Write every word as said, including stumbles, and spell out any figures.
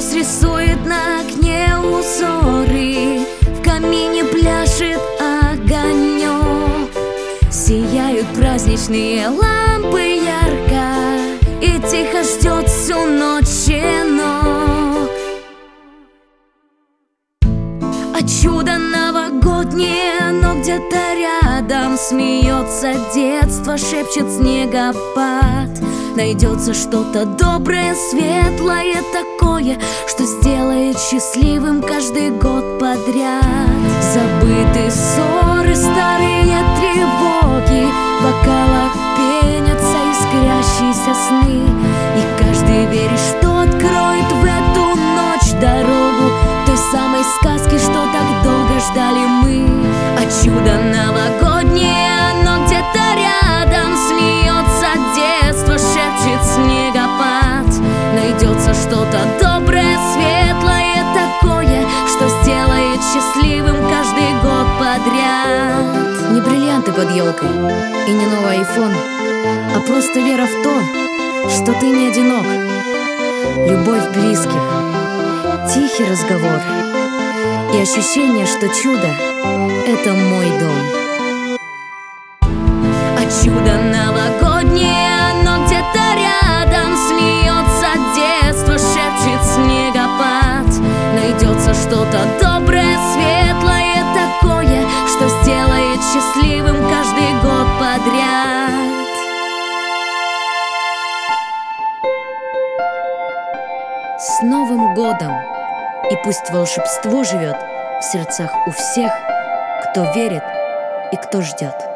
Пес рисует на окне узоры, в камине пляшет огонек. Сияют праздничные лампы ярко, и тихо ждет всю ночь щенок. А чудо новогоднее, оно где-то рядом. Смеется детство, шепчет снегопад. Найдется что-то доброе, светлое такое, что сделает счастливым каждый год подряд. Забыты ссоры, старые тревоги, в бокалах пенятся искрящиеся сны. И каждый верит, что откроет в эту ночь дорогу той самой сказки, что так долго ждали мы. А чудо новогоднее, оно где-то рядом. Смеется детство, шепчет снегопад. Найдется что-то доброе, светлое такое, что сделает счастливым каждый год подряд. Не бриллианты под елкой и не новый айфон, а просто вера в то, что ты не одинок. Любовь близких, тихий разговор и ощущение, что чудо — это мой дом. А чудо новогоднее, оно где-то рядом. Смеется детство, шепчет снегопад. Найдется что-то доброе, светлое такое, что сделает счастливым каждый год подряд. С Новым годом! И пусть волшебство живет в сердцах у всех, кто верит и кто ждет.